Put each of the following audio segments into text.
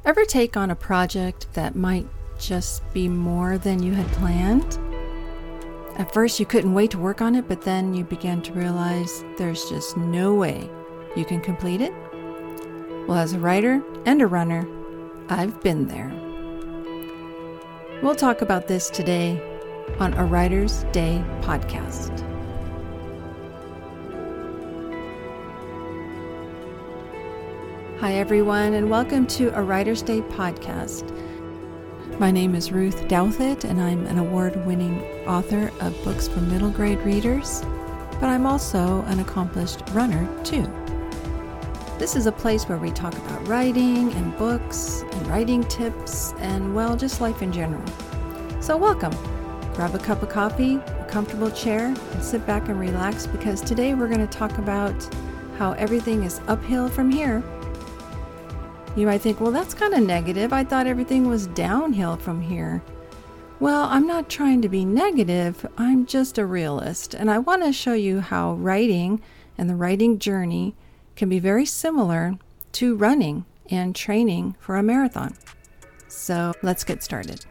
Ever take on a project that might just be more than you had planned? At first, you couldn't wait to work on it, but then you began to realize there's just no way you can complete it? Well, as a writer and a runner, I've been there. We'll talk about this today on A Writer's Day podcast. Hi, everyone, and welcome to A Writer's Day podcast. My name is Ruth Douthit, and I'm an award-winning author of books for middle grade readers, but I'm also an accomplished runner, too. This is a place where we talk about writing and books and writing tips and, well, just life in general. So welcome. Grab a cup of coffee, a comfortable chair, and sit back and relax because today we're going to talk about how everything is uphill from here. You might think, well, that's kind of negative. I thought everything was downhill from here. Well, I'm not trying to be negative. I'm just a realist. And I want to show you how writing and the writing journey can be very similar to running and training for a marathon. So let's get started.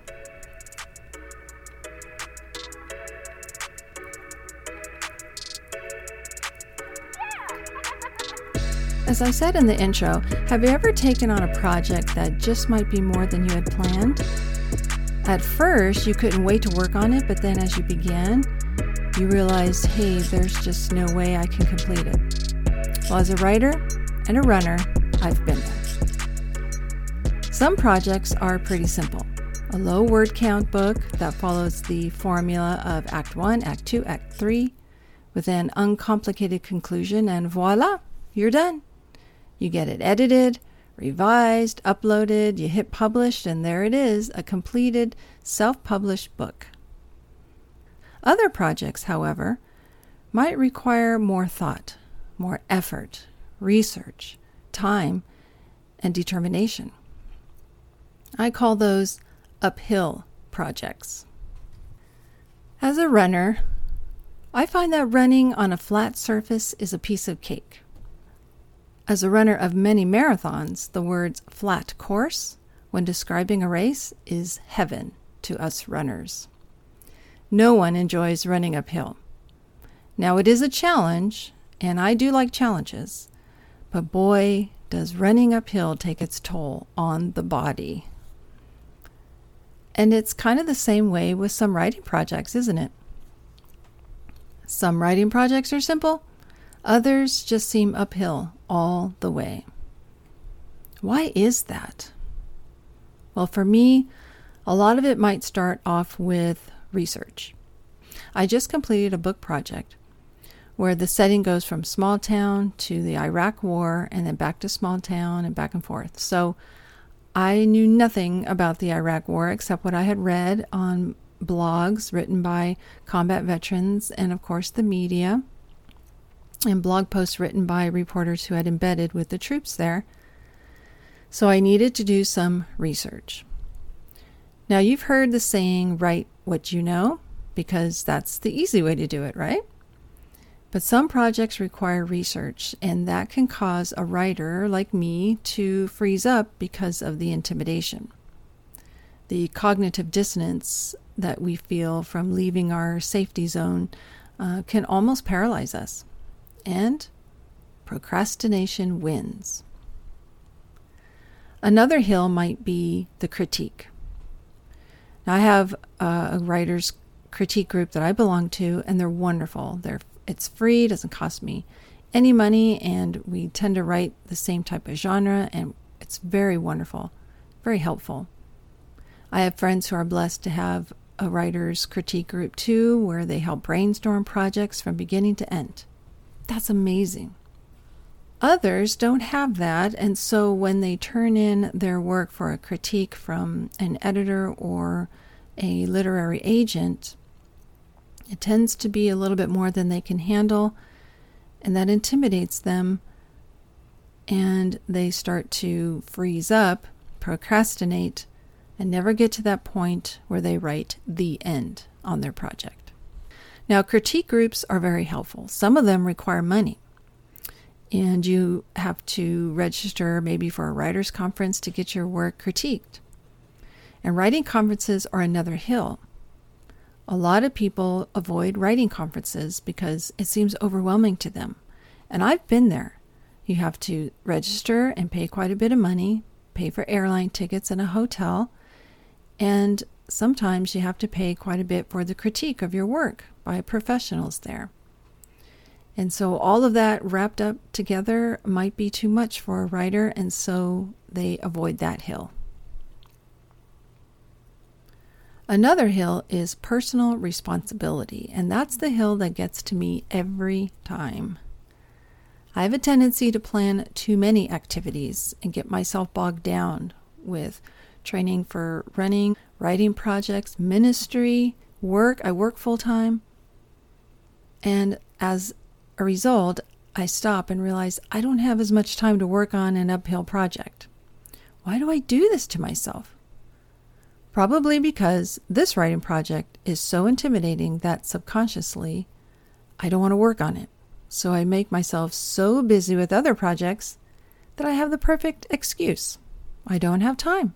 As I said in the intro, have you ever taken on a project that just might be more than you had planned? At first, you couldn't wait to work on it, but then as you began, you realized, hey, there's just no way I can complete it. Well, as a writer and a runner, I've been there. Some projects are pretty simple. A low word count book that follows the formula of Act 1, Act 2, Act 3, with an uncomplicated conclusion, and voila, you're done. You get it edited, revised, uploaded, you hit publish, and there it is, a completed, self-published book. Other projects, however, might require more thought, more effort, research, time, and determination. I call those uphill projects. As a runner, I find that running on a flat surface is a piece of cake. As a runner of many marathons, the words flat course, when describing a race, is heaven to us runners. No one enjoys running uphill. Now, it is a challenge, and I do like challenges, but boy, does running uphill take its toll on the body. And it's kind of the same way with some writing projects, isn't it? Some writing projects are simple. Others just seem uphill all the way. Why is that? Well, for me, a lot of it might start off with research. I just completed a book project where the setting goes from small town to the Iraq War and then back to small town and back and forth. So I knew nothing about the Iraq War except what I had read on blogs written by combat veterans and, of course, the media, and blog posts written by reporters who had embedded with the troops there. So I needed to do some research. Now, you've heard the saying, write what you know, because that's the easy way to do it, right? But some projects require research, and that can cause a writer like me to freeze up because of the intimidation. The cognitive dissonance that we feel from leaving our safety zone can almost paralyze us. And procrastination wins. Another hill might be the critique. Now, I have a writer's critique group that I belong to, and they're wonderful. It's free, doesn't cost me any money, and we tend to write the same type of genre, and it's very wonderful, very helpful. I have friends who are blessed to have a writer's critique group too, where they help brainstorm projects from beginning to end. That's amazing. Others don't have that, and so when they turn in their work for a critique from an editor or a literary agent, it tends to be a little bit more than they can handle, and that intimidates them, and they start to freeze up, procrastinate, and never get to that point where they write the end on their project. Now, critique groups are very helpful. Some of them require money. and you have to register maybe for a writer's conference to get your work critiqued. And writing conferences are another hill. A lot of people avoid writing conferences because it seems overwhelming to them. And I've been there. You have to register and pay quite a bit of money, pay for airline tickets and a hotel, and sometimes you have to pay quite a bit for the critique of your work by professionals there. And so all of that wrapped up together might be too much for a writer, and so they avoid that hill. Another hill is personal responsibility, and that's the hill that gets to me every time. I have a tendency to plan too many activities and get myself bogged down with training for running, writing projects, ministry, work. I work full-time. And as a result, I stop and realize I don't have as much time to work on an uphill project. Why do I do this to myself? Probably because this writing project is so intimidating that subconsciously I don't want to work on it. So I make myself so busy with other projects that I have the perfect excuse. I don't have time.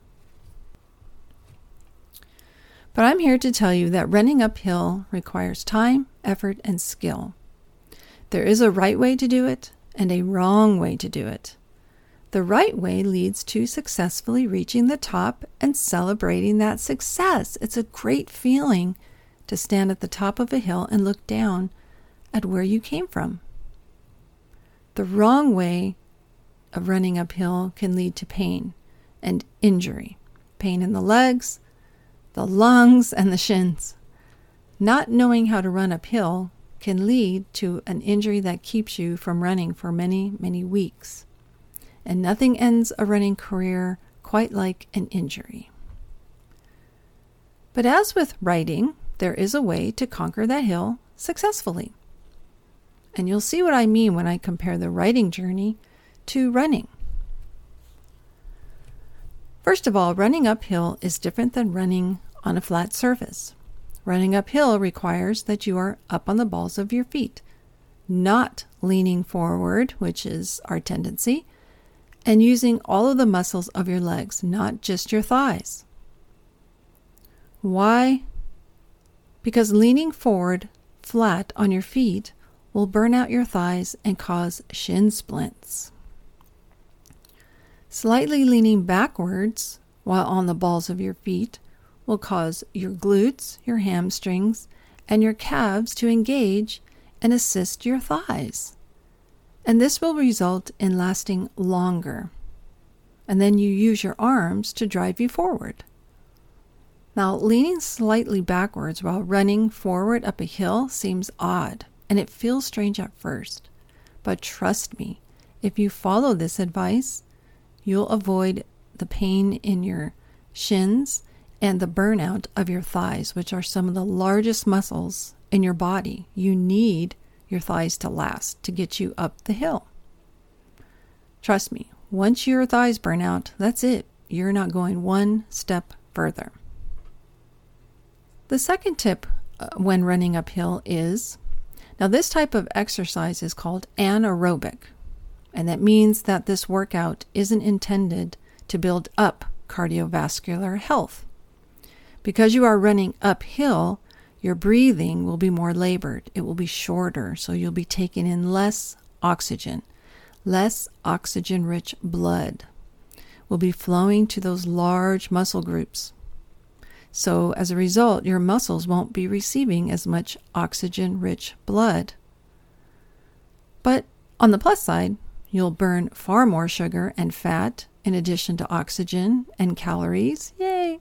But I'm here to tell you that running uphill requires time, effort, and skill. There is a right way to do it and a wrong way to do it. The right way leads to successfully reaching the top and celebrating that success. It's a great feeling to stand at the top of a hill and look down at where you came from. The wrong way of running uphill can lead to pain and injury. Pain in the legs, the lungs, and the shins. Not knowing how to run uphill can lead to an injury that keeps you from running for many, many weeks. And nothing ends a running career quite like an injury. But as with writing, there is a way to conquer that hill successfully. And you'll see what I mean when I compare the writing journey to running. First of all, running uphill is different than running on a flat surface. Running uphill requires that you are up on the balls of your feet, not leaning forward, which is our tendency, and using all of the muscles of your legs, not just your thighs. Why? Because leaning forward flat on your feet will burn out your thighs and cause shin splints. Slightly leaning backwards while on the balls of your feet will cause your glutes, your hamstrings, and your calves to engage and assist your thighs. And this will result in lasting longer. And then you use your arms to drive you forward. Now, leaning slightly backwards while running forward up a hill seems odd, and it feels strange at first. But trust me, if you follow this advice, you'll avoid the pain in your shins and the burnout of your thighs, which are some of the largest muscles in your body. You need your thighs to last to get you up the hill. Trust me, once your thighs burn out, that's it. You're not going one step further. The second tip when running uphill is, now this type of exercise is called anaerobic, and that means that this workout isn't intended to build up cardiovascular health. Because you are running uphill, your breathing will be more labored. It will be shorter, so you'll be taking in less oxygen. Less oxygen-rich blood will be flowing to those large muscle groups. So as a result, your muscles won't be receiving as much oxygen-rich blood. But on the plus side, you'll burn far more sugar and fat in addition to oxygen and calories. Yay!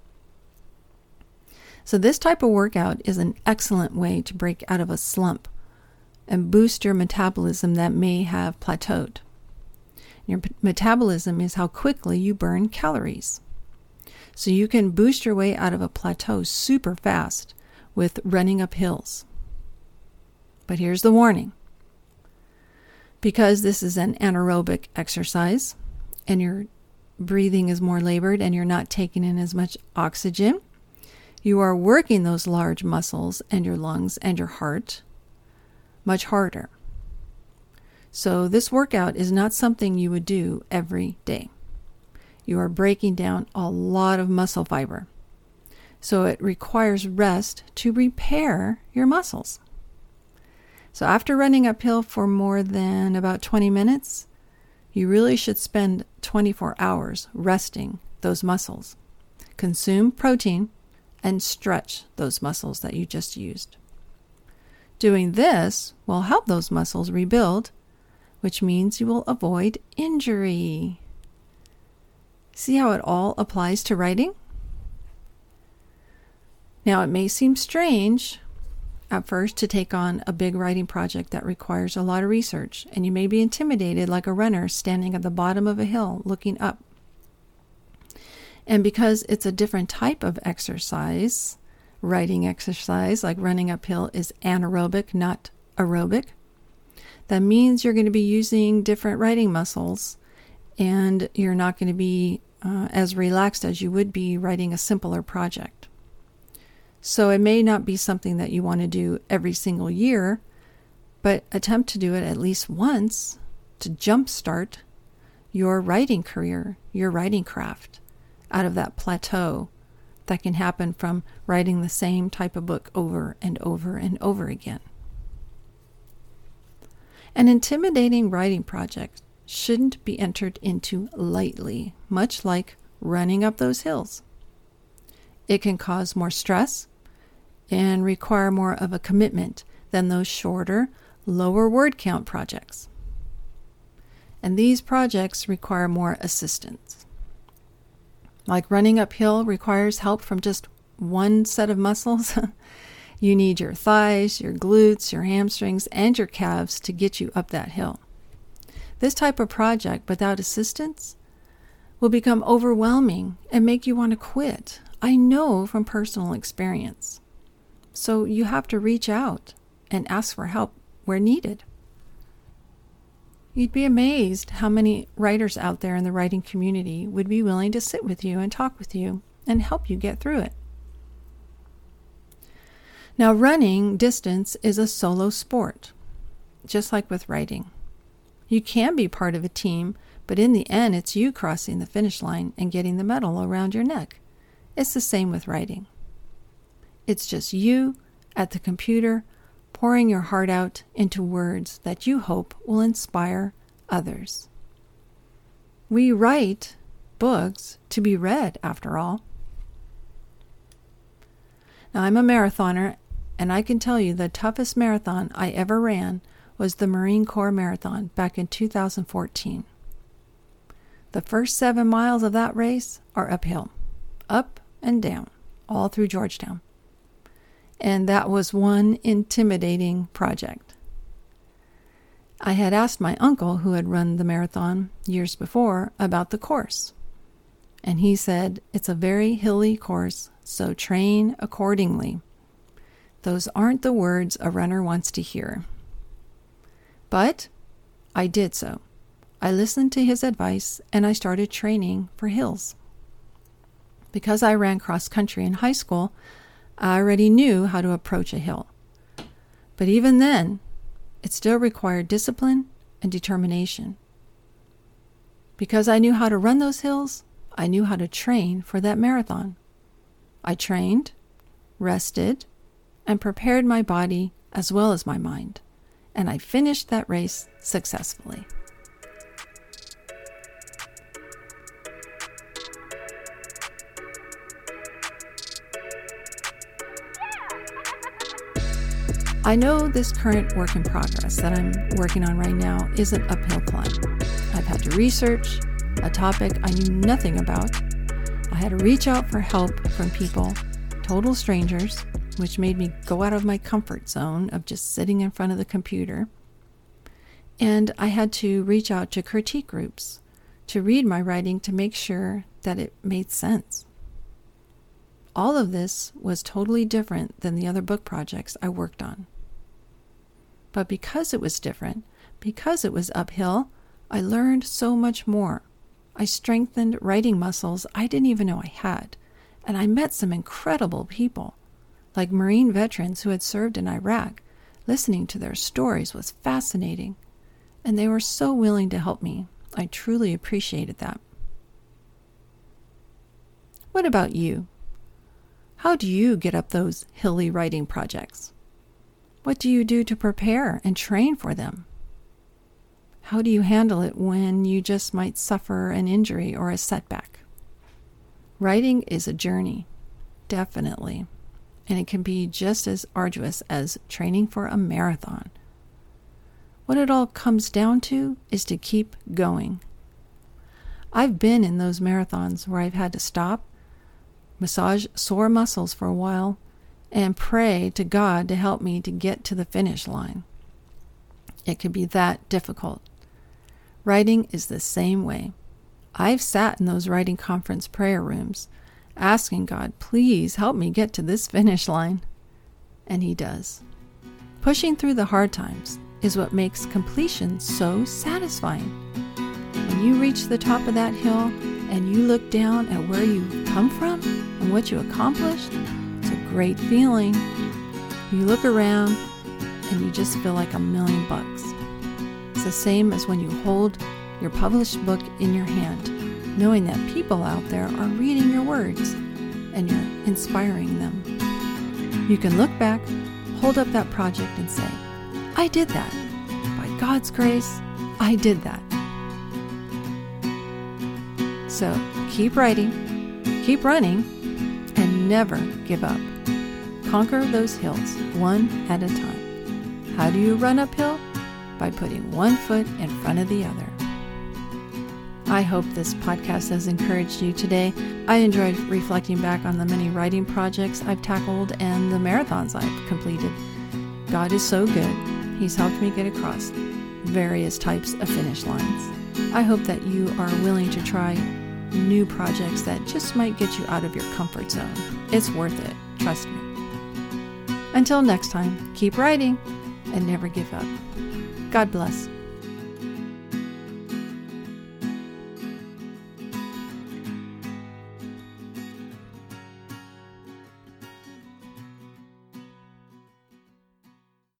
So this type of workout is an excellent way to break out of a slump and boost your metabolism that may have plateaued. Your metabolism is how quickly you burn calories. So you can boost your way out of a plateau super fast with running up hills. But here's the warning. Because this is an anaerobic exercise and your breathing is more labored and you're not taking in as much oxygen, you are working those large muscles and your lungs and your heart much harder. So this workout is not something you would do every day. You are breaking down a lot of muscle fiber. So it requires rest to repair your muscles. So after running uphill for more than about 20 minutes, you really should spend 24 hours resting those muscles. Consume protein and stretch those muscles that you just used. Doing this will help those muscles rebuild, which means you will avoid injury. See how it all applies to writing? Now, it may seem strange at first to take on a big writing project that requires a lot of research, and you may be intimidated like a runner standing at the bottom of a hill looking up. And because it's a different type of exercise, writing exercise like running uphill is anaerobic, not aerobic, that means you're going to be using different writing muscles, and you're not going to be as relaxed as you would be writing a simpler project. So it may not be something that you want to do every single year, but attempt to do it at least once to jumpstart your writing career, your writing craft, out of that plateau that can happen from writing the same type of book over and over and over again. An intimidating writing project shouldn't be entered into lightly, much like running up those hills. It can cause more stress and require more of a commitment than those shorter, lower word count projects. And these projects require more assistance. Like running uphill requires help from just one set of muscles. You need your thighs, your glutes, your hamstrings, and your calves to get you up that hill. This type of project without assistance will become overwhelming and make you want to quit. I know from personal experience. So you have to reach out and ask for help where needed. You'd be amazed how many writers out there in the writing community would be willing to sit with you and talk with you and help you get through it. Now, running distance is a solo sport, just like with writing. You can be part of a team, but in the end, it's you crossing the finish line and getting the medal around your neck. It's the same with writing. It's just you at the computer pouring your heart out into words that you hope will inspire others. We write books to be read, after all. Now, I'm a marathoner, and I can tell you the toughest marathon I ever ran was the Marine Corps Marathon back in 2014. The first 7 miles of that race are uphill, up and down, all through Georgetown. And that was one intimidating project. I had asked my uncle, who had run the marathon years before, about the course. And he said, it's a very hilly course, so train accordingly. Those aren't the words a runner wants to hear. But I did so. I listened to his advice and I started training for hills. Because I ran cross country in high school, I already knew how to approach a hill. But even then, it still required discipline and determination. Because I knew how to run those hills, I knew how to train for that marathon. I trained, rested, and prepared my body as well as my mind. And I finished that race successfully. I know this current work in progress that I'm working on right now is an uphill climb. I've had to research a topic I knew nothing about. I had to reach out for help from people, total strangers, which made me go out of my comfort zone of just sitting in front of the computer. And I had to reach out to critique groups to read my writing to make sure that it made sense. All of this was totally different than the other book projects I worked on. But because it was different, because it was uphill, I learned so much more. I strengthened writing muscles I didn't even know I had, and I met some incredible people, like Marine veterans who had served in Iraq. Listening to their stories was fascinating, and they were so willing to help me. I truly appreciated that. What about you? How do you get up those hilly writing projects? What do you do to prepare and train for them? How do you handle it when you just might suffer an injury or a setback? Writing is a journey, definitely, and it can be just as arduous as training for a marathon. What it all comes down to is to keep going. I've been in those marathons where I've had to stop, massage sore muscles for a while, and pray to God to help me to get to the finish line. It could be that difficult. Writing is the same way. I've sat in those writing conference prayer rooms, asking God, please help me get to this finish line. And He does. Pushing through the hard times is what makes completion so satisfying. When you reach the top of that hill and you look down at where you've come from and what you accomplished, it's a great feeling. You look around and you just feel like $1,000,000. It's the same as when you hold your published book in your hand, knowing that people out there are reading your words and you're inspiring them. You can look back, hold up that project and say, I did that. By God's grace, I did that. So keep writing, keep running, and never give up. Conquer those hills one at a time. How do you run uphill? By putting one foot in front of the other. I hope this podcast has encouraged you today. I enjoyed reflecting back on the many writing projects I've tackled and the marathons I've completed. God is so good. He's helped me get across various types of finish lines. I hope that you are willing to try new projects that just might get you out of your comfort zone. It's worth it, trust me. Until next time, keep writing and never give up. God bless.